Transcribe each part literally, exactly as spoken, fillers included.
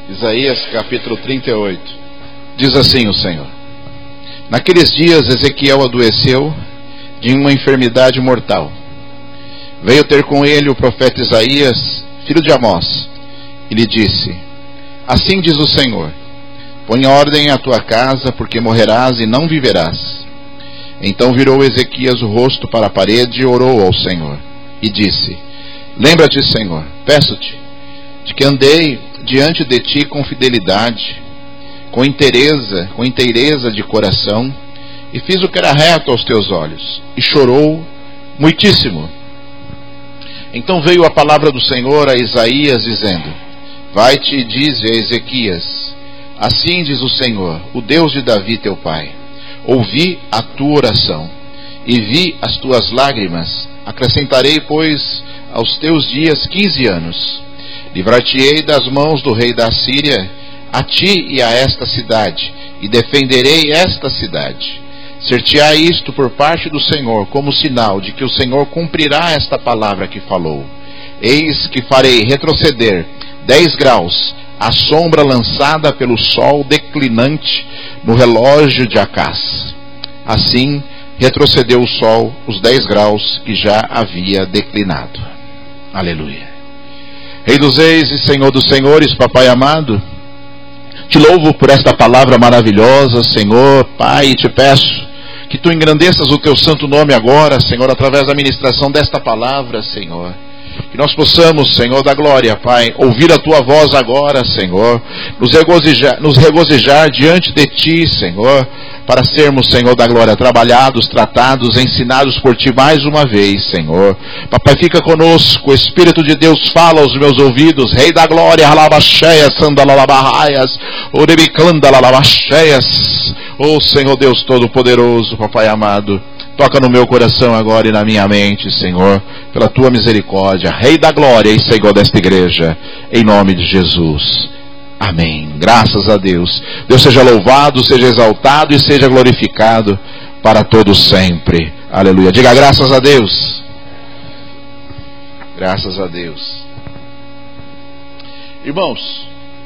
Isaías capítulo trinta e oito. Diz assim o Senhor: Naqueles dias Ezequiel adoeceu de uma enfermidade mortal. Veio ter com ele o profeta Isaías, filho de Amós, e lhe disse: Assim diz o Senhor: Põe ordem à tua casa, porque morrerás e não viverás. Então virou Ezequias o rosto para a parede e orou ao Senhor, e disse: Lembra-te, Senhor, peço-te, de que andei diante de ti com fidelidade, com inteireza, com inteireza de coração, e fiz o que era reto aos teus olhos. E chorou muitíssimo. Então veio a palavra do Senhor a Isaías, dizendo: Vai-te e dize a Ezequias: Assim diz o Senhor, o Deus de Davi teu pai: Ouvi a tua oração e vi as tuas lágrimas. Acrescentarei, pois, aos teus dias quinze anos. Livrar-te-ei das mãos do rei da Assíria, a ti e a esta cidade, e defenderei esta cidade. Ser-te-á isto por parte do Senhor, como sinal de que o Senhor cumprirá esta palavra que falou. Eis que farei retroceder dez graus a sombra lançada pelo sol declinante no relógio de Acás. Assim retrocedeu o sol os dez graus que já havia declinado. Aleluia. Rei dos reis e Senhor dos senhores, Papai amado, te louvo por esta palavra maravilhosa, Senhor, Pai, e te peço que tu engrandeças o teu santo nome agora, Senhor, através da ministração desta palavra, Senhor. Que nós possamos, Senhor da glória, Pai, ouvir a tua voz agora, Senhor, nos regozijar, nos regozijar diante de ti, Senhor, para sermos, Senhor da glória, trabalhados, tratados, ensinados por ti mais uma vez, Senhor. Papai, fica conosco, o Espírito de Deus fala aos meus ouvidos. Rei da glória, alabacheias, sandalabarraias, orebicandalabarraias. Ó Senhor Deus Todo-Poderoso, Papai amado, toca no meu coração agora e na minha mente, Senhor, pela tua misericórdia. Rei da glória e Senhor desta igreja, em nome de Jesus. Amém. Graças a Deus. Deus seja louvado, seja exaltado e seja glorificado para todos sempre. Aleluia. Diga graças a Deus. Graças a Deus. Irmãos,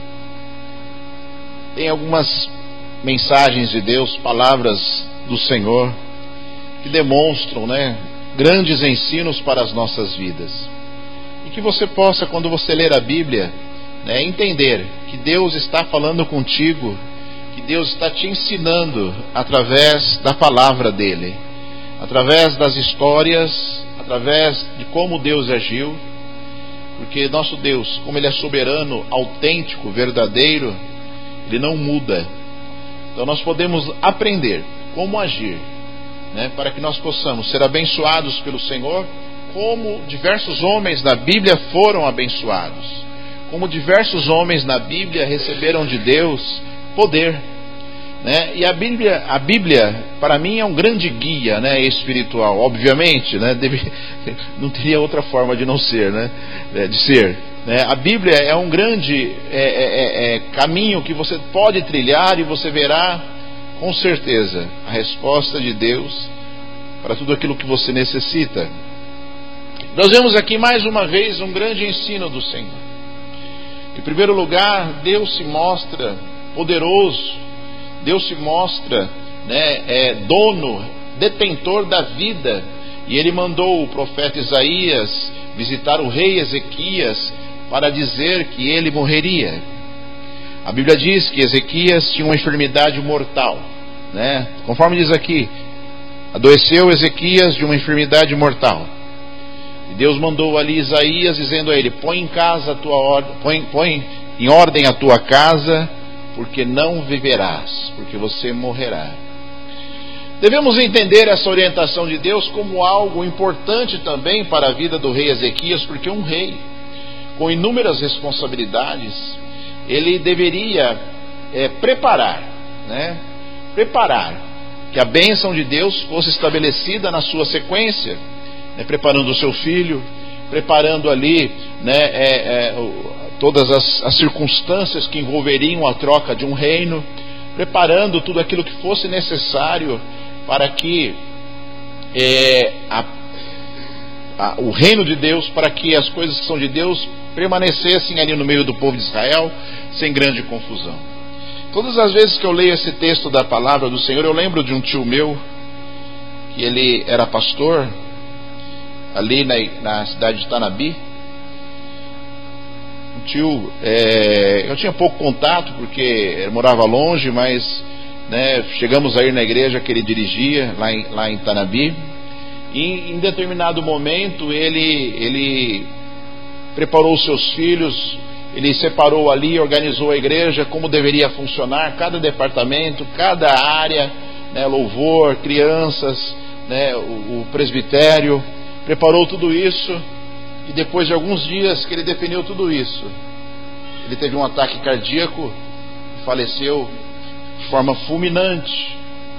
tem algumas mensagens de Deus, palavras do Senhor, que demonstram, né, grandes ensinos para as nossas vidas. E que você possa, quando você ler a Bíblia, né, entender que Deus está falando contigo, que Deus está te ensinando através da palavra dele, através das histórias, através de como Deus agiu, porque nosso Deus, como Ele é soberano, autêntico, verdadeiro, Ele não muda. Então nós podemos aprender como agir, né, para que nós possamos ser abençoados pelo Senhor, como diversos homens da Bíblia foram abençoados, como diversos homens na Bíblia receberam de Deus poder, né? E a Bíblia, a Bíblia para mim é um grande guia, né, espiritual, obviamente, né, deve, não teria outra forma de não ser, né, de ser, né? A Bíblia é um grande é, é, é, caminho que você pode trilhar e você verá com certeza a resposta de Deus para tudo aquilo que você necessita. Nós vemos aqui mais uma vez um grande ensino do Senhor. Em primeiro lugar, Deus se mostra poderoso, Deus se mostra, né, é, dono, detentor da vida, e Ele mandou o profeta Isaías visitar o rei Ezequias para dizer que ele morreria. A Bíblia diz que Ezequias tinha uma enfermidade mortal, né? Conforme diz aqui, adoeceu Ezequias de uma enfermidade mortal. E Deus mandou ali Isaías dizendo a ele: põe em casa a tua ordem, põe, põe em ordem a tua casa, porque não viverás, porque você morrerá. Devemos entender essa orientação de Deus como algo importante também para a vida do rei Ezequias, porque um rei com inúmeras responsabilidades, ele deveria é, preparar, né? preparar que a bênção de Deus fosse estabelecida na sua sequência, né? preparando o seu filho, preparando ali, né, é, é, todas as, as circunstâncias que envolveriam a troca de um reino, preparando tudo aquilo que fosse necessário para que é, a, a, o reino de Deus, para que as coisas que são de Deus permanecessem ali no meio do povo de Israel, sem grande confusão. Todas as vezes que eu leio esse texto da palavra do Senhor, eu lembro de um tio meu, que ele era pastor, ali na, na cidade de Tanabi. Um tio, é, eu tinha pouco contato, porque ele morava longe, mas né, chegamos a ir na igreja que ele dirigia, lá em, lá em Tanabi. E em determinado momento ele, ele preparou os seus filhos, ele separou ali, organizou a igreja, como deveria funcionar, cada departamento, cada área, né, louvor, crianças, né, o, o presbitério, preparou tudo isso. E depois de alguns dias que ele definiu tudo isso, ele teve um ataque cardíaco e faleceu de forma fulminante.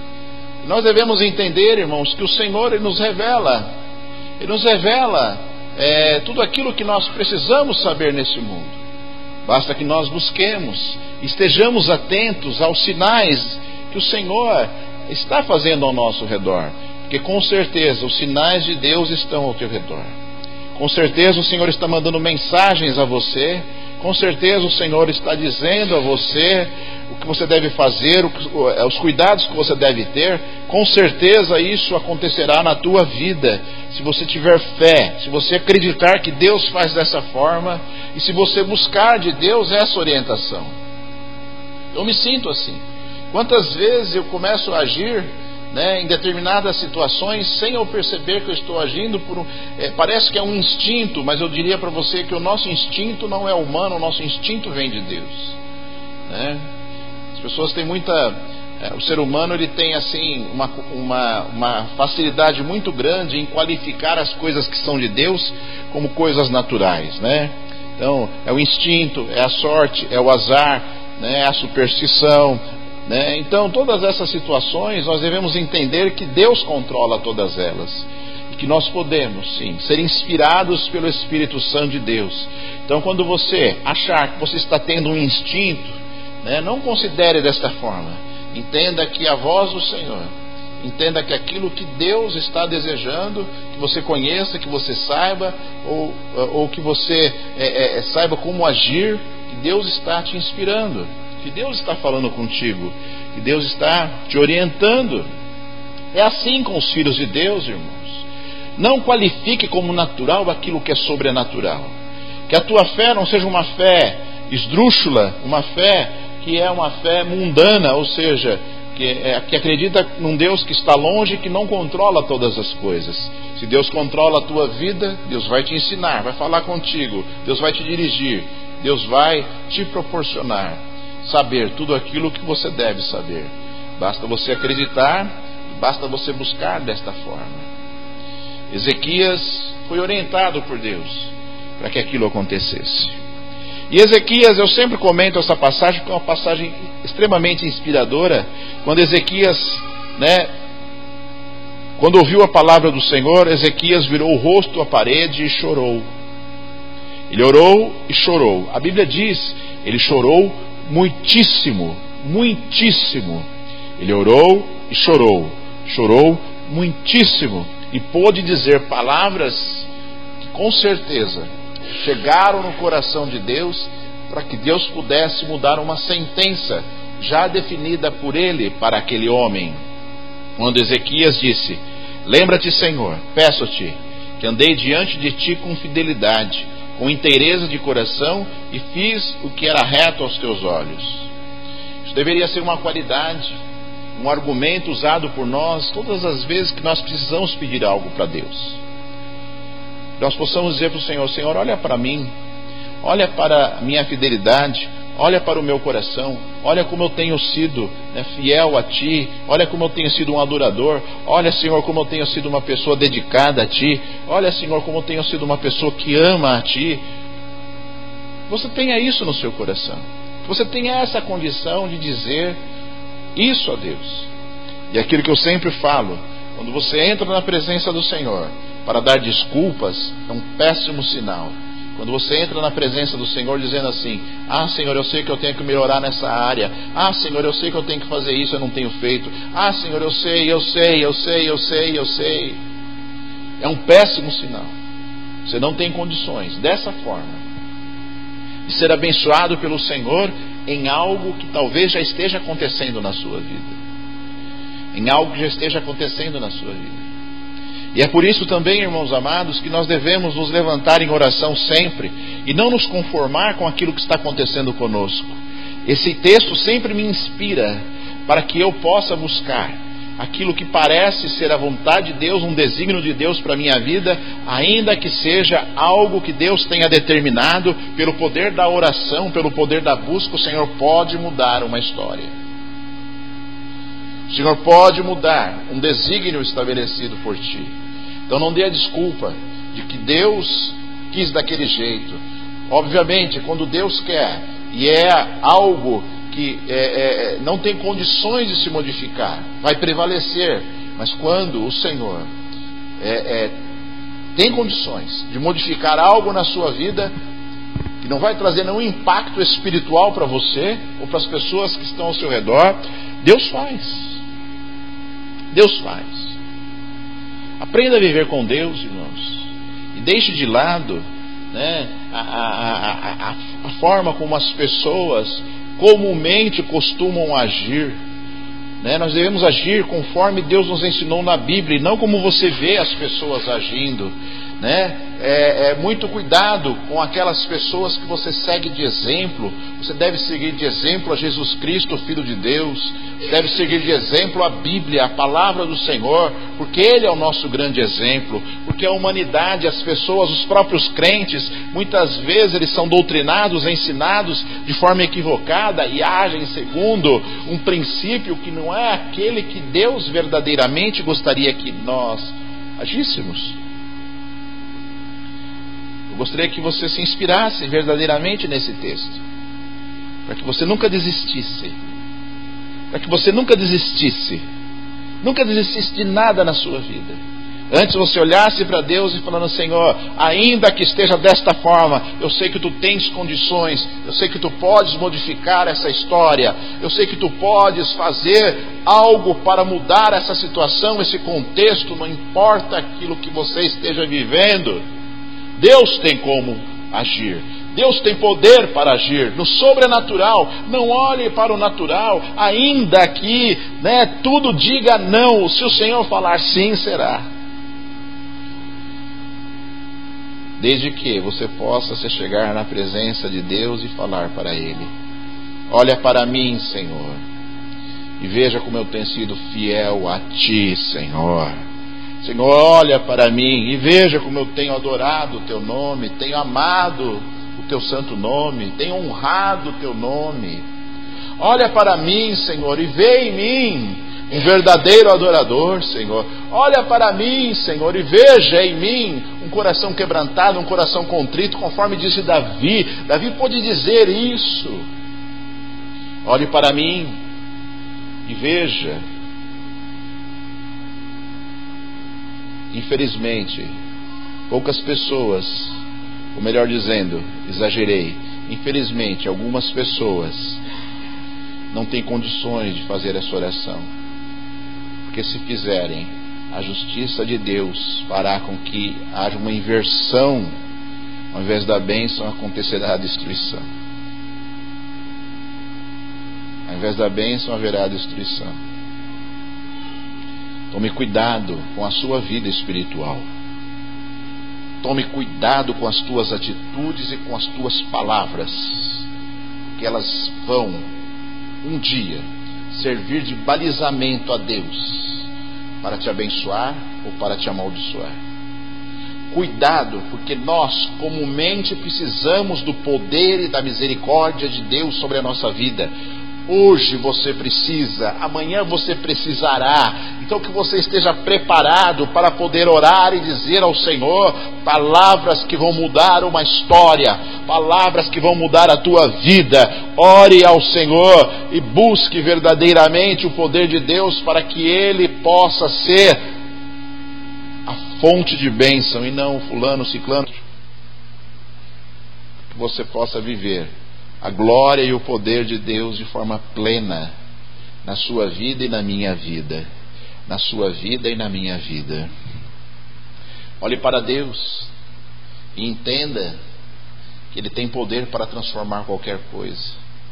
E nós devemos entender, irmãos, que o Senhor ele nos revela, Ele nos revela é, tudo aquilo que nós precisamos saber nesse mundo. Basta que nós busquemos, estejamos atentos aos sinais que o Senhor está fazendo ao nosso redor, porque com certeza os sinais de Deus estão ao teu redor. Com certeza o Senhor está mandando mensagens a você. Com certeza o Senhor está dizendo a você o que você deve fazer, os cuidados que você deve ter. Com certeza isso acontecerá na tua vida, se você tiver fé, se você acreditar que Deus faz dessa forma e se você buscar de Deus essa orientação. Eu me sinto assim. Quantas vezes eu começo a agir né, em determinadas situações, sem eu perceber que eu estou agindo por um, é, parece que é um instinto, mas eu diria para você que o nosso instinto não é humano, o nosso instinto vem de Deus, né? As pessoas têm muita, é, o ser humano ele tem assim uma, uma, uma facilidade muito grande em qualificar as coisas que são de Deus como coisas naturais, né? Então é o instinto, é a sorte, é o azar, né, é a superstição. Né? Então todas essas situações nós devemos entender que Deus controla todas elas e que nós podemos sim ser inspirados pelo Espírito Santo de Deus. Então quando você achar que você está tendo um instinto, né, não considere desta forma. Entenda que a voz do Senhor, entenda que aquilo que Deus está desejando que você conheça, que você saiba, ou, ou que você é, é, saiba como agir, que Deus está te inspirando, que Deus está falando contigo, que Deus está te orientando. É assim com os filhos de Deus, irmãos. Não qualifique como natural aquilo que é sobrenatural. Que a tua fé não seja uma fé esdrúxula, uma fé que é uma fé mundana, ou seja, que, é, que acredita num Deus que está longe e que não controla todas as coisas. Se Deus controla a tua vida, Deus vai te ensinar, vai falar contigo, Deus vai te dirigir, Deus vai te proporcionar saber tudo aquilo que você deve saber. Basta você acreditar, basta você buscar desta forma. Ezequias foi orientado por Deus para que aquilo acontecesse. E Ezequias, eu sempre comento essa passagem porque é uma passagem extremamente inspiradora. Quando Ezequias, né, quando ouviu a palavra do Senhor, Ezequias virou o rosto à parede e chorou. Ele orou e chorou. A Bíblia diz, ele chorou muitíssimo, muitíssimo. Ele orou e chorou, chorou muitíssimo, e pôde dizer palavras que com certeza chegaram no coração de Deus, para que Deus pudesse mudar uma sentença já definida por ele para aquele homem. Quando Ezequias disse: lembra-te, Senhor, peço-te que andei diante de ti com fidelidade, com inteireza de coração, e fiz o que era reto aos teus olhos. Isso deveria ser uma qualidade, um argumento usado por nós todas as vezes que nós precisamos pedir algo para Deus. Nós possamos dizer para o Senhor: Senhor, olha para mim, olha para a minha fidelidade, olha para o meu coração, olha como eu tenho sido, né, fiel a Ti, olha como eu tenho sido um adorador, olha, Senhor, como eu tenho sido uma pessoa dedicada a Ti, olha, Senhor, como eu tenho sido uma pessoa que ama a Ti. Você tenha isso no seu coração, você tenha essa condição de dizer isso a Deus. E aquilo que eu sempre falo, quando você entra na presença do Senhor para dar desculpas, é um péssimo sinal. Quando você entra na presença do Senhor dizendo assim: ah, Senhor, eu sei que eu tenho que melhorar nessa área, ah, Senhor, eu sei que eu tenho que fazer isso, eu não tenho feito, ah, Senhor, eu sei, eu sei, eu sei, eu sei, eu sei, é um péssimo sinal. Você não tem condições, dessa forma, de ser abençoado pelo Senhor em algo que talvez já esteja acontecendo na sua vida. Em algo que já esteja acontecendo na sua vida. E é por isso também, irmãos amados, que nós devemos nos levantar em oração sempre e não nos conformar com aquilo que está acontecendo conosco. Esse texto sempre me inspira para que eu possa buscar aquilo que parece ser a vontade de Deus, um desígnio de Deus para a minha vida, ainda que seja algo que Deus tenha determinado. Pelo poder da oração, pelo poder da busca, o Senhor pode mudar uma história. O Senhor pode mudar um desígnio estabelecido por ti. Então não dê a desculpa de que Deus quis daquele jeito. Obviamente, quando Deus quer e é algo que é, é, não tem condições de se modificar, vai prevalecer. Mas quando o Senhor é, é, tem condições de modificar algo na sua vida, que não vai trazer nenhum impacto espiritual para você ou para as pessoas que estão ao seu redor, Deus faz. Deus faz. Aprenda a viver com Deus, irmãos, e deixe de lado, né, a, a, a, a, a forma como as pessoas comumente costumam agir, né? Nós devemos agir conforme Deus nos ensinou na Bíblia, e não como você vê as pessoas agindo, né? É, é muito cuidado com aquelas pessoas que você segue de exemplo. Você deve seguir de exemplo a Jesus Cristo, Filho de Deus. Deve seguir de exemplo a Bíblia, a palavra do Senhor, porque Ele é o nosso grande exemplo. Porque a humanidade, as pessoas, os próprios crentes, muitas vezes eles são doutrinados, ensinados de forma equivocada e agem segundo um princípio que não é aquele que Deus verdadeiramente gostaria que nós agíssemos. Eu gostaria que você se inspirasse verdadeiramente nesse texto, para que você nunca desistisse, para que você nunca desistisse, nunca desistisse de nada na sua vida. Antes você olhasse para Deus e falando: Senhor, ainda que esteja desta forma, eu sei que Tu tens condições, eu sei que Tu podes modificar essa história, eu sei que Tu podes fazer algo para mudar essa situação, esse contexto, não importa aquilo que você esteja vivendo. Deus tem como agir. Deus tem poder para agir no sobrenatural. Não olhe para o natural, ainda que, né, tudo diga não. Se o Senhor falar sim, será. Desde que você possa se chegar na presença de Deus e falar para Ele: olha para mim, Senhor, e veja como eu tenho sido fiel a Ti, Senhor. Senhor, olha para mim e veja como eu tenho adorado o Teu nome, tenho amado o Teu santo nome, tenho honrado o Teu nome. Olha para mim, Senhor, e vê em mim um verdadeiro adorador, Senhor. Olha para mim, Senhor, e veja em mim um coração quebrantado, um coração contrito, conforme disse Davi. Davi pôde dizer isso. Olhe para mim e veja. Infelizmente, poucas pessoas, ou melhor dizendo, exagerei, infelizmente, algumas pessoas não têm condições de fazer essa oração. Porque se fizerem, a justiça de Deus fará com que haja uma inversão. Ao invés da bênção, acontecerá a destruição. Ao invés da bênção, haverá a destruição. Tome cuidado com a sua vida espiritual. Tome cuidado com as tuas atitudes e com as tuas palavras, que elas vão um dia servir de balizamento a Deus para te abençoar ou para te amaldiçoar. Cuidado, porque nós comumente precisamos do poder e da misericórdia de Deus sobre a nossa vida. Hoje você precisa, amanhã você precisará. Então que você esteja preparado para poder orar e dizer ao Senhor palavras que vão mudar uma história, palavras que vão mudar a tua vida. Ore ao Senhor e busque verdadeiramente o poder de Deus para que Ele possa ser a fonte de bênção e não o fulano, ciclano. Que você possa viver a glória e o poder de Deus de forma plena na sua vida e na minha vida. Na sua vida e na minha vida. Olhe para Deus E entenda que Ele tem poder para transformar qualquer coisa.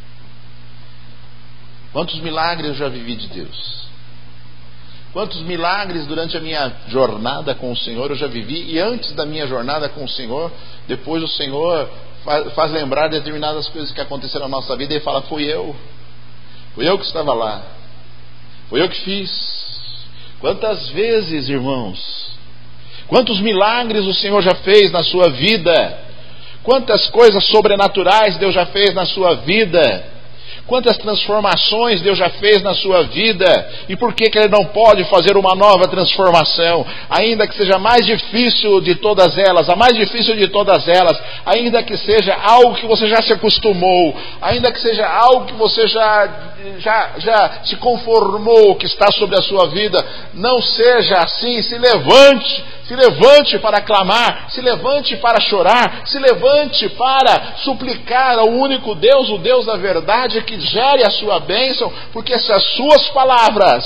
Quantos milagres eu já vivi de Deus? Quantos milagres durante a minha jornada com o Senhor eu já vivi? E antes da minha jornada com o Senhor, depois o Senhor faz, faz lembrar determinadas coisas que aconteceram na nossa vida e fala: fui eu, fui eu que estava lá, fui eu que fiz. Quantas vezes, irmãos, quantos milagres o Senhor já fez na sua vida? Quantas coisas sobrenaturais Deus já fez na sua vida? Quantas transformações Deus já fez na sua vida? E por que que Ele não pode fazer uma nova transformação? Ainda que seja a mais difícil de todas elas, a mais difícil de todas elas, ainda que seja algo que você já se acostumou, ainda que seja algo que você já, já, já se conformou que está sobre a sua vida, não seja assim. Se levante, se levante para clamar, se levante para chorar, se levante para suplicar ao único Deus, o Deus da verdade, que gere a sua bênção, porque se as suas palavras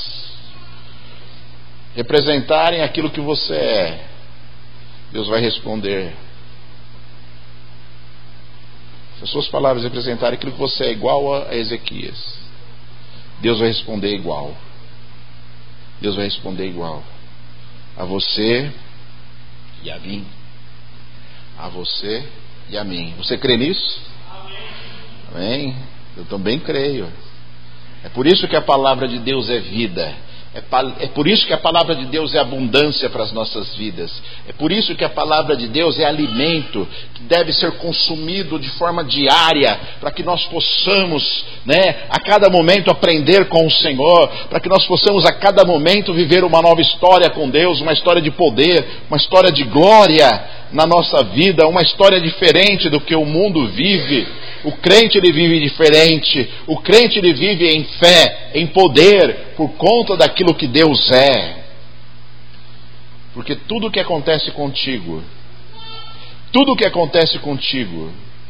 representarem aquilo que você é, Deus vai responder. Se as suas palavras representarem aquilo que você é, igual a Ezequias, Deus vai responder igual. Deus vai responder igual a você e a mim. A você e a mim. Você crê nisso? Amém? Amém? Eu também creio. É por isso que a palavra de Deus é vida. É, pa- é por isso que a palavra de Deus é abundância para as nossas vidas. É por isso que a palavra de Deus é alimento que deve ser consumido de forma diária, para que nós possamos, né, a cada momento aprender com o Senhor, para que nós possamos a cada momento viver uma nova história com Deus, uma história de poder, uma história de glória na nossa vida, uma história diferente do que o mundo vive. O crente, ele vive diferente. O crente, ele vive em fé, em poder, por conta daquilo que Deus é. Porque tudo que acontece contigo, tudo que acontece contigo,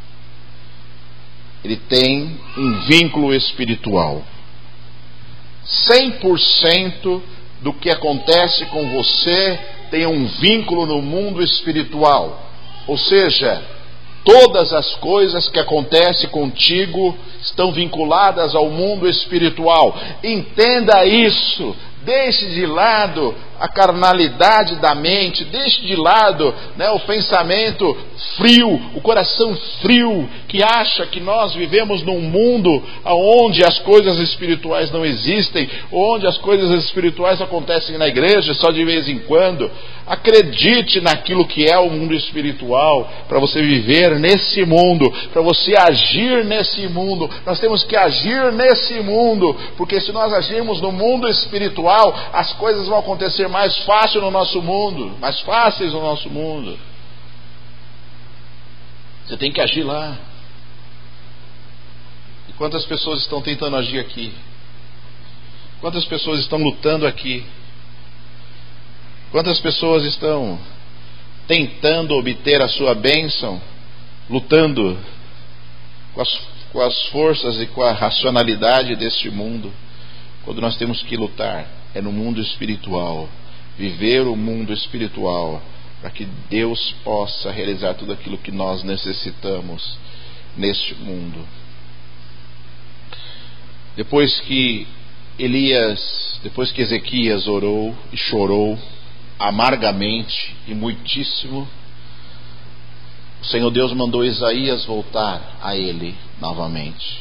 ele tem um vínculo espiritual. cem por cento do que acontece com você tem um vínculo no mundo espiritual. Ou seja, todas as coisas que acontecem contigo estão vinculadas ao mundo espiritual. Entenda isso. Deixe de lado a carnalidade da mente, deixe de lado, né, o pensamento frio, o coração frio, que acha que nós vivemos num mundo onde as coisas espirituais não existem, onde as coisas espirituais acontecem na igreja só de vez em quando. Acredite naquilo que é o mundo espiritual, para você viver nesse mundo, para você agir nesse mundo. Nós temos que agir nesse mundo, porque se nós agirmos no mundo espiritual, as coisas vão acontecer mais fácil no nosso mundo, mais fáceis no nosso mundo. Você tem que agir lá. E quantas pessoas estão tentando agir aqui? Quantas pessoas estão lutando aqui? Quantas pessoas estão tentando obter a sua bênção, lutando com as, com as forças e com a racionalidade deste mundo, quando nós temos que lutar é no mundo espiritual, viver o mundo espiritual, para que Deus possa realizar tudo aquilo que nós necessitamos neste mundo. Depois que Elias, depois que Ezequias orou e chorou amargamente e muitíssimo, o Senhor Deus mandou Isaías voltar a ele novamente.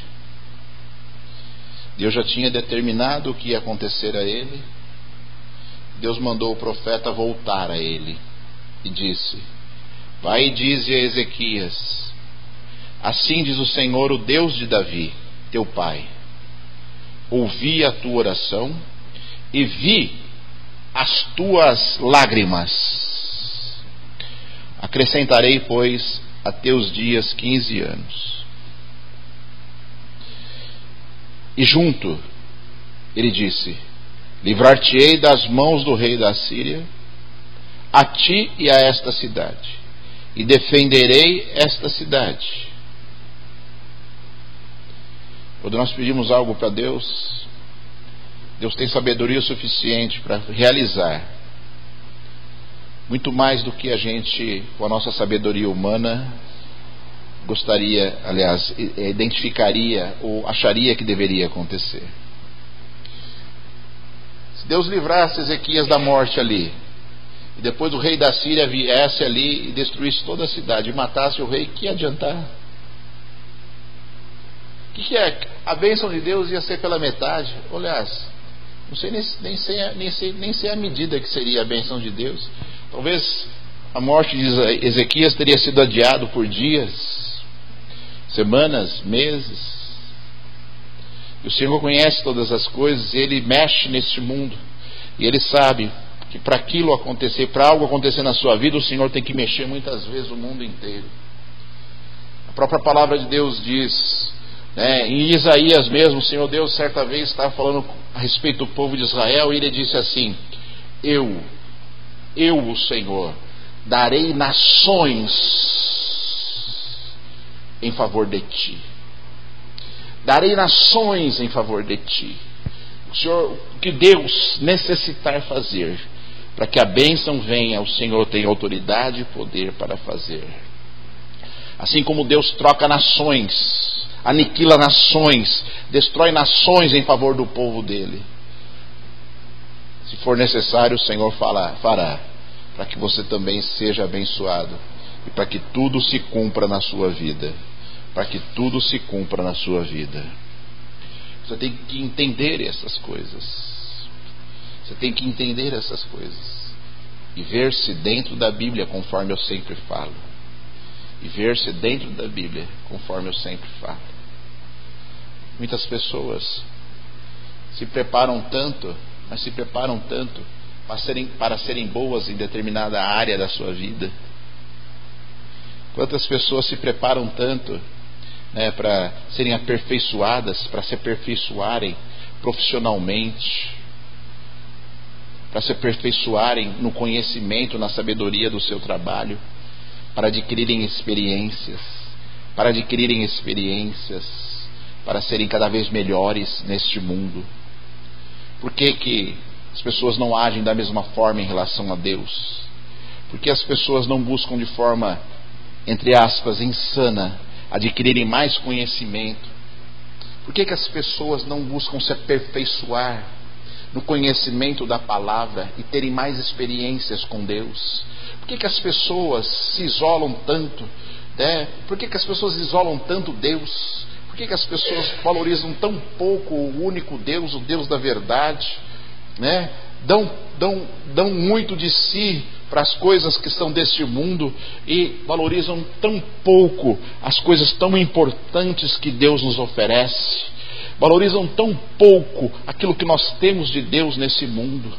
Deus já tinha determinado o que ia acontecer a ele. Deus mandou o profeta voltar a ele e disse: vai e dize a Ezequias: assim diz o Senhor, o Deus de Davi, teu pai, ouvi a tua oração e vi as tuas lágrimas. Acrescentarei, pois, a teus dias quinze anos. E junto, ele disse: livrar-te-ei das mãos do rei da Síria, a ti e a esta cidade, e defenderei esta cidade. Quando nós pedimos algo para Deus, Deus tem sabedoria suficiente para realizar. muito mais do que a gente, com a nossa sabedoria humana, gostaria, aliás, identificaria ou acharia que deveria acontecer. Se Deus livrasse Ezequias da morte ali, e depois o rei da Síria viesse ali e destruísse toda a cidade e matasse o rei, que ia adiantar? O que, que é? A bênção de Deus ia ser pela metade. Aliás, não sei nem, nem, sei, nem, sei, nem sei a medida que seria a bênção de Deus. Talvez a morte de Ezequias teria sido adiado por dias, semanas, meses. E o Senhor conhece todas as coisas, e Ele mexe neste mundo, e Ele sabe que para aquilo acontecer, para algo acontecer na sua vida, o Senhor tem que mexer muitas vezes o mundo inteiro. A própria palavra de Deus diz, né, em Isaías mesmo, o Senhor Deus certa vez estava falando a respeito do povo de Israel, e Ele disse assim: eu, eu o Senhor, darei nações em favor de ti. Darei nações em favor de ti. O Senhor, o que Deus necessitar fazer, para que a bênção venha, o Senhor tem autoridade e poder para fazer. Assim como Deus troca nações, aniquila nações, destrói nações em favor do povo dele. Se for necessário, o Senhor fará, fará para que você também seja abençoado e para que tudo se cumpra na sua vida. Para que tudo se cumpra na sua vida. Você tem que entender essas coisas. Você tem que entender essas coisas. E ver-se dentro da Bíblia, conforme eu sempre falo. E ver-se dentro da Bíblia, conforme eu sempre falo. Muitas pessoas se preparam tanto, mas se preparam tanto para serem, para serem boas em determinada área da sua vida. Quantas pessoas se preparam tanto, né, para serem aperfeiçoadas, para se aperfeiçoarem profissionalmente, para se aperfeiçoarem no conhecimento, na sabedoria do seu trabalho, para adquirirem experiências, para adquirirem experiências, para serem cada vez melhores neste mundo. Por que que as pessoas não agem da mesma forma em relação a Deus? Por que as pessoas não buscam de forma, entre aspas, insana, adquirirem mais conhecimento? Por que que as pessoas não buscam se aperfeiçoar no conhecimento da palavra e terem mais experiências com Deus? Por que que as pessoas se isolam tanto, né? Por que que as pessoas isolam tanto Deus? Por que que as pessoas valorizam tão pouco o único Deus, o Deus da verdade, né? Dão, dão, dão muito de si para as coisas que são deste mundo e valorizam tão pouco as coisas tão importantes que Deus nos oferece. Valorizam tão pouco aquilo que nós temos de Deus nesse mundo.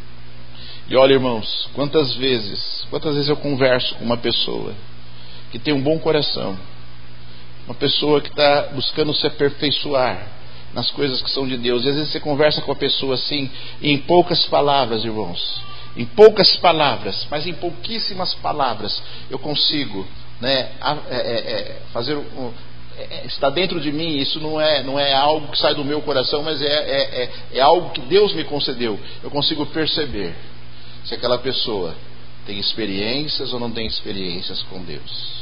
E olha, irmãos, quantas vezes, quantas vezes eu converso com uma pessoa que tem um bom coração, uma pessoa que está buscando se aperfeiçoar nas coisas que são de Deus, e às vezes você conversa com a pessoa assim, em poucas palavras, irmãos, em poucas palavras, mas em pouquíssimas palavras, eu consigo, né, é, é, é, fazer um, é, está dentro de mim. Isso não é, não é algo que sai do meu coração, mas é, é, é, é algo que Deus me concedeu. Eu consigo perceber se aquela pessoa tem experiências ou não tem experiências com Deus.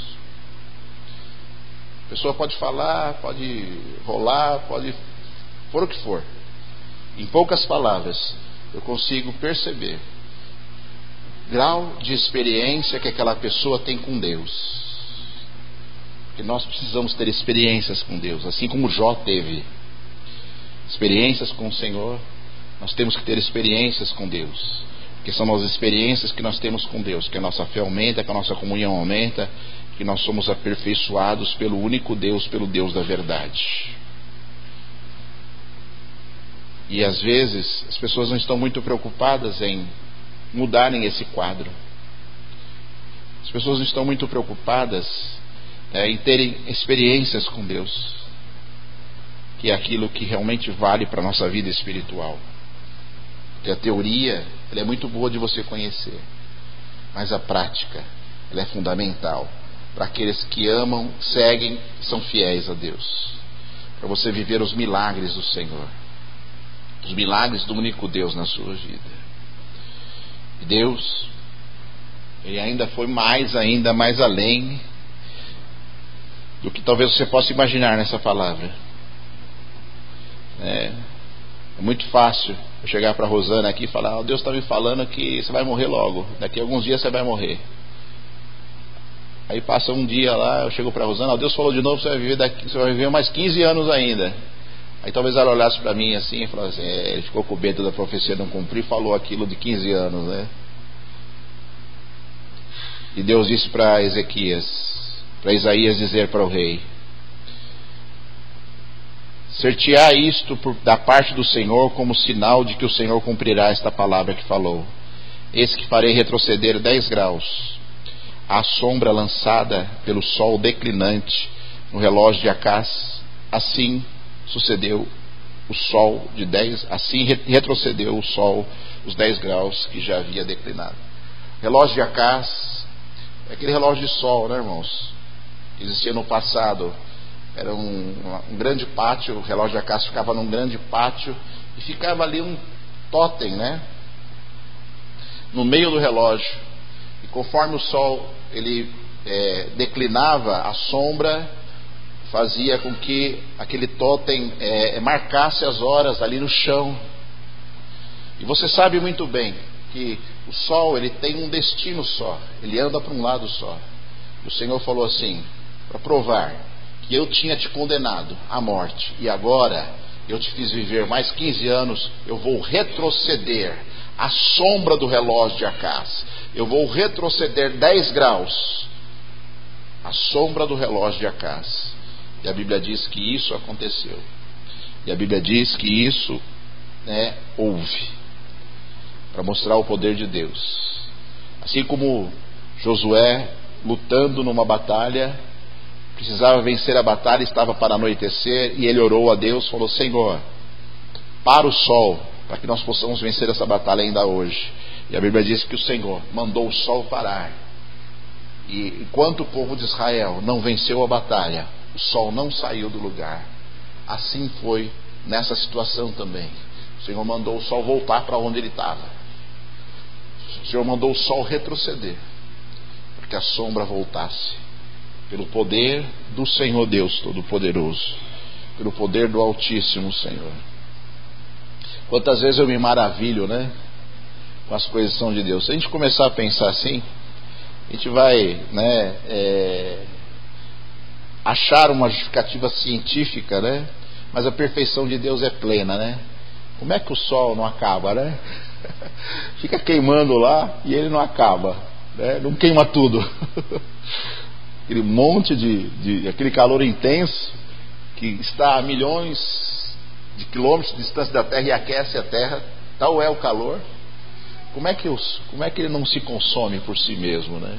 A pessoa pode falar, pode rolar, pode for o que for. Em poucas palavras, eu consigo perceber o grau de experiência que aquela pessoa tem com Deus. Porque nós precisamos ter experiências com Deus, assim como Jó teve experiências com o Senhor. Nós temos que ter experiências com Deus, porque são as experiências que nós temos com Deus que a nossa fé aumenta, que a nossa comunhão aumenta, que nós somos aperfeiçoados pelo único Deus, pelo Deus da verdade. E às vezes as pessoas não estão muito preocupadas em mudarem esse quadro. As pessoas não estão muito preocupadas é, em terem experiências com Deus, que é aquilo que realmente vale para a nossa vida espiritual. Porque a teoria, ela é muito boa de você conhecer, mas a prática, ela é fundamental para aqueles que amam, seguem e são fiéis a Deus, para você viver os milagres do Senhor, os milagres do único Deus na sua vida. E Deus, Ele ainda foi mais, ainda mais além do que talvez você possa imaginar nessa palavra. É, é muito fácil eu chegar para a Rosana aqui e falar: oh, Deus está me falando que você vai morrer logo, daqui a alguns dias você vai morrer. Aí passa um dia lá, eu chego para a Rosana: oh, Deus falou de novo, você vai viver daqui, você vai viver mais quinze anos ainda. Aí talvez ela olhasse para mim assim e falasse assim: é, ele ficou com medo da profecia não cumprir, falou aquilo de quinze anos, né? E Deus disse para Ezequias, para Isaías dizer para o rei: certiá isto por, da parte do Senhor como sinal de que o Senhor cumprirá esta palavra que falou. Eis que farei retroceder dez graus a sombra lançada pelo sol declinante no relógio de Acás. Assim sucedeu o sol de dez, assim retrocedeu o sol os dez graus que já havia declinado. Relógio de Acás é aquele relógio de sol, né, irmãos? Que existia no passado. Era um, um grande pátio, o relógio de Acás ficava num grande pátio e ficava ali um totem, né? No meio do relógio. E conforme o sol ele é, declinava, a sombra fazia com que aquele totem é, marcasse as horas ali no chão. E você sabe muito bem que o sol ele tem um destino só, ele anda para um lado só. E o Senhor falou assim, para provar que eu tinha te condenado à morte e agora eu te fiz viver mais quinze anos, eu vou retroceder a sombra do relógio de Acás, eu vou retroceder dez graus a sombra do relógio de Acás. E a Bíblia diz que isso aconteceu, e a Bíblia diz que isso, né, houve, para mostrar o poder de Deus. Assim como Josué, lutando numa batalha, precisava vencer a batalha, estava para anoitecer, e ele orou a Deus, falou: Senhor, para o sol, para que nós possamos vencer essa batalha ainda hoje. E a Bíblia diz que o Senhor mandou o sol parar, e enquanto o povo de Israel não venceu a batalha, o sol não saiu do lugar. Assim foi nessa situação também. O Senhor mandou o sol voltar para onde ele estava. O Senhor mandou o sol retroceder, para que a sombra voltasse. Pelo poder do Senhor Deus Todo-Poderoso, pelo poder do Altíssimo Senhor. Quantas vezes eu me maravilho, né, com as coisas que são de Deus. Se a gente começar a pensar assim, a gente vai, né, é, achar uma justificativa científica, né, mas a perfeição de Deus é plena, né? Como é que o sol não acaba, né? Fica queimando lá e ele não acaba, né? Não queima tudo. Aquele monte de, de aquele calor intenso que está a milhões de quilômetros de distância da Terra e aquece a Terra, tal é o calor. Como é que os, como é que ele não se consome por si mesmo, né?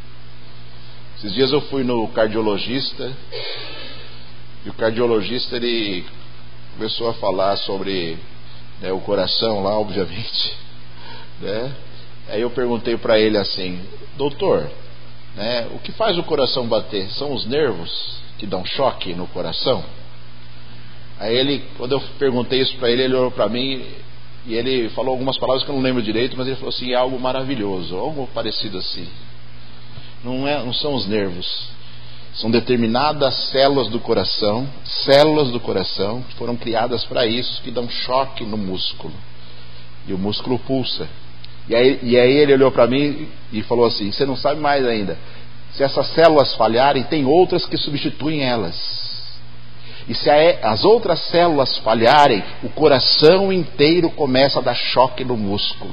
Esses dias eu fui no cardiologista e o cardiologista ele começou a falar sobre, né, o coração lá, obviamente, né? Aí eu perguntei para ele assim: doutor, né, o que faz o coração bater? São os nervos que dão choque no coração? Aí ele, quando eu perguntei isso para ele, ele olhou para mim e ele falou algumas palavras que eu não lembro direito, mas ele falou assim: é algo maravilhoso, algo parecido assim. Não, é, não são os nervos, são determinadas células do coração, células do coração que foram criadas para isso, que dão choque no músculo, e o músculo pulsa. E aí, e aí ele olhou para mim e falou assim: você não sabe mais ainda, se essas células falharem, tem outras que substituem elas, e se a, as outras células falharem, o coração inteiro começa a dar choque no músculo,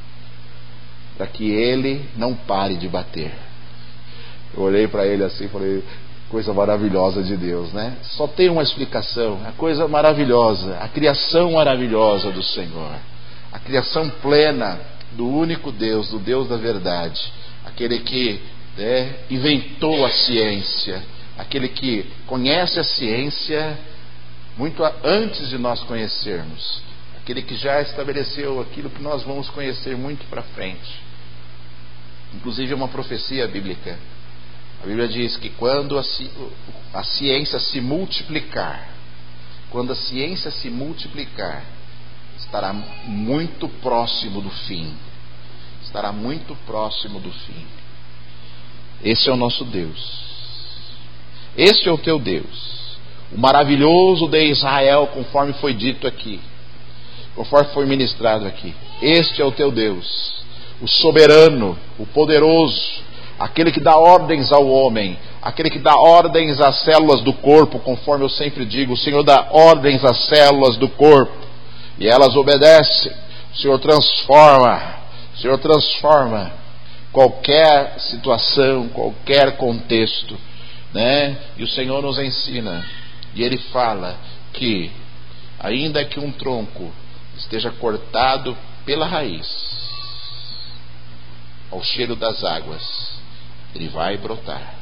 para que ele não pare de bater. Eu olhei para ele assim e falei: coisa maravilhosa de Deus, né? Só tem uma explicação, a coisa maravilhosa, a criação maravilhosa do Senhor, a criação plena do único Deus, do Deus da verdade, aquele que, né, inventou a ciência, aquele que conhece a ciência muito antes de nós conhecermos, aquele que já estabeleceu aquilo que nós vamos conhecer muito para frente. Inclusive é uma profecia bíblica. A Bíblia diz que quando a, ci... a ciência se multiplicar, quando a ciência se multiplicar, estará muito próximo do fim. estará muito próximo do fim. Esse é o nosso Deus. Este é o teu Deus, o maravilhoso de Israel, conforme foi dito aqui, conforme foi ministrado aqui. Este é o teu Deus, o soberano, o poderoso, aquele que dá ordens ao homem, aquele que dá ordens às células do corpo, conforme eu sempre digo, o Senhor dá ordens às células do corpo, e elas obedecem. O Senhor transforma, o Senhor transforma qualquer situação, qualquer contexto, né? E o Senhor nos ensina, e Ele fala que, ainda que um tronco esteja cortado pela raiz, ao cheiro das águas, ele vai brotar.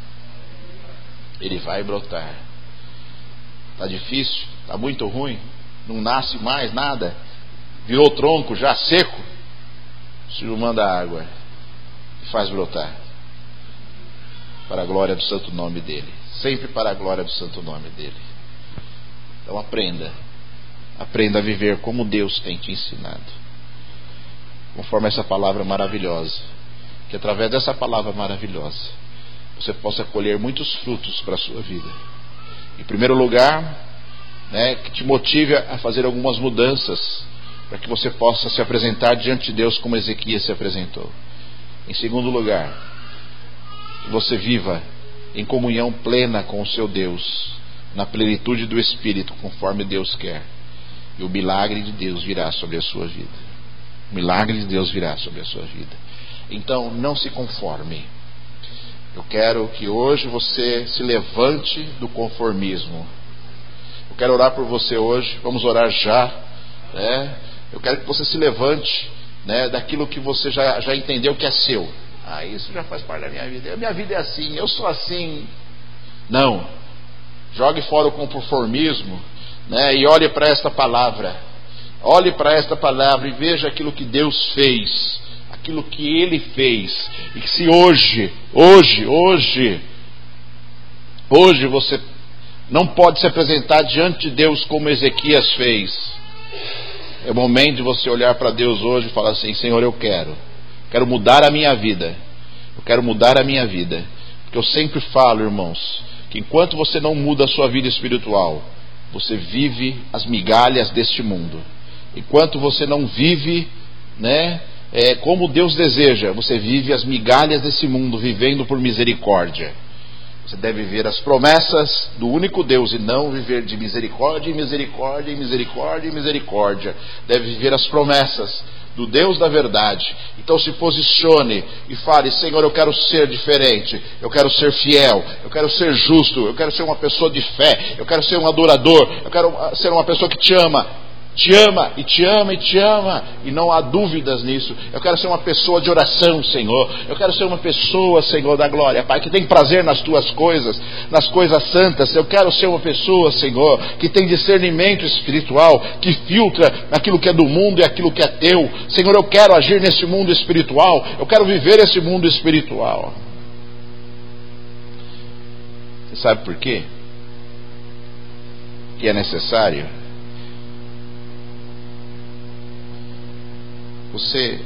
Ele vai brotar. Está difícil? Está muito ruim? Não nasce mais nada? Virou tronco já seco? O Senhor manda água e faz brotar, para a glória do santo nome dEle. Sempre para a glória do santo nome dEle. Então aprenda. Aprenda a viver como Deus tem te ensinado, conforme essa palavra maravilhosa. Que através dessa palavra maravilhosa você possa colher muitos frutos para a sua vida. Em primeiro lugar, né, que te motive a fazer algumas mudanças, para que você possa se apresentar diante de Deus como Ezequias se apresentou. Em segundo lugar, que você viva em comunhão plena com o seu Deus, na plenitude do Espírito, conforme Deus quer. E o milagre de Deus virá sobre a sua vida. O milagre de Deus virá sobre a sua vida. Então, não se conforme. Eu quero que hoje você se levante do conformismo. Eu quero orar por você hoje. Vamos orar já, né? Eu quero que você se levante, né, daquilo que você já, já entendeu que é seu. Ah, isso já faz parte da minha vida. A minha vida é assim, eu sou assim. Não. Jogue fora o conformismo, né, e olhe para esta palavra. Olhe para esta palavra e veja aquilo que Deus fez, aquilo que Ele fez. E que se hoje, hoje, hoje, hoje você não pode se apresentar diante de Deus como Ezequias fez, é o momento de você olhar para Deus hoje e falar assim: Senhor, eu quero, quero mudar a minha vida, eu quero mudar a minha vida. Porque eu sempre falo, irmãos, que enquanto você não muda a sua vida espiritual, você vive as migalhas deste mundo. Enquanto você não vive, né, é, como Deus deseja, você vive as migalhas desse mundo, vivendo por misericórdia. Você deve viver as promessas do único Deus e não viver de misericórdia em misericórdia em misericórdia em misericórdia. Deve viver as promessas do Deus da verdade. Então se posicione e fale: Senhor, eu quero ser diferente, eu quero ser fiel, eu quero ser justo, eu quero ser uma pessoa de fé, eu quero ser um adorador, eu quero ser uma pessoa que te ama. Te ama, e te ama, e te ama, e não há dúvidas nisso. Eu quero ser uma pessoa de oração, Senhor. Eu quero ser uma pessoa, Senhor, da glória, Pai, que tem prazer nas tuas coisas, nas coisas santas. Eu quero ser uma pessoa, Senhor, que tem discernimento espiritual, que filtra aquilo que é do mundo e aquilo que é teu. Senhor, eu quero agir nesse mundo espiritual, eu quero viver esse mundo espiritual. Você sabe por quê? Que é necessário você,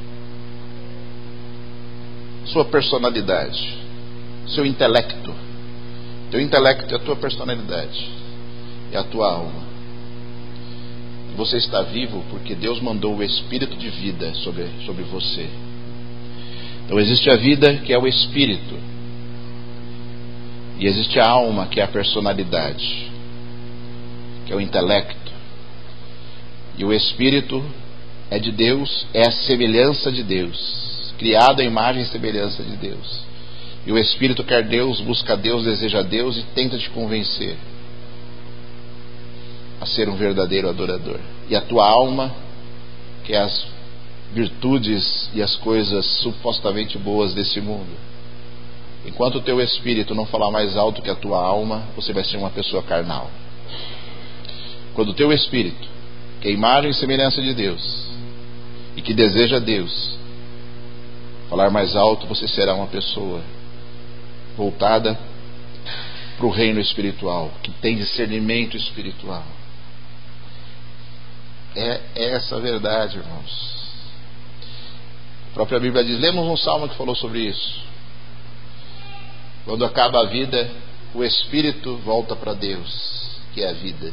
sua personalidade, seu intelecto, teu intelecto é a tua personalidade, é a tua alma. Você está vivo porque Deus mandou o Espírito de vida sobre, sobre você. Então existe a vida, que é o Espírito, e existe a alma, que é a personalidade, que é o intelecto. E o Espírito é de Deus, é a semelhança de Deus, criado à imagem e semelhança de Deus. E o Espírito quer Deus, busca Deus, deseja Deus e tenta te convencer a ser um verdadeiro adorador. E a tua alma, que é as virtudes e as coisas supostamente boas desse mundo. Enquanto o teu espírito não falar mais alto que a tua alma, você vai ser uma pessoa carnal. Quando o teu espírito, que é a imagem e semelhança de Deus, e que deseja Deus, falar mais alto, você será uma pessoa voltada para o reino espiritual, que tem discernimento espiritual. É essa a verdade, irmãos. A própria Bíblia diz, lemos um salmo que falou sobre isso. Quando acaba a vida, o espírito volta para Deus, que é a vida.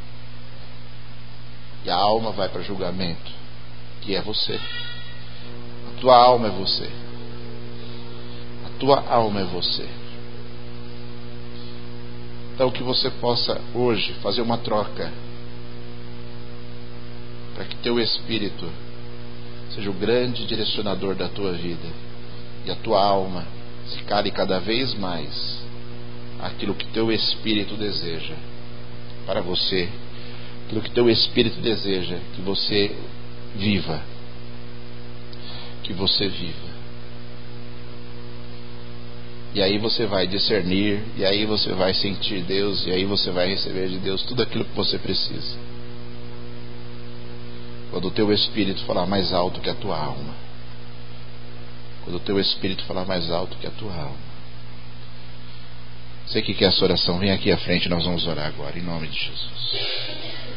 E a alma vai para julgamento, que é você. A tua alma é você. A tua alma é você. Então que você possa hoje fazer uma troca, para que teu espírito seja o grande direcionador da tua vida, e a tua alma se cale cada vez mais aquilo que teu espírito deseja para você, aquilo que teu espírito deseja que você viva, que você viva. E aí você vai discernir, e aí você vai sentir Deus, e aí você vai receber de Deus tudo aquilo que você precisa. Quando o teu espírito falar mais alto que a tua alma. Quando o teu espírito falar mais alto que a tua alma. Você que quer essa oração, vem aqui à frente, nós vamos orar agora, em nome de Jesus.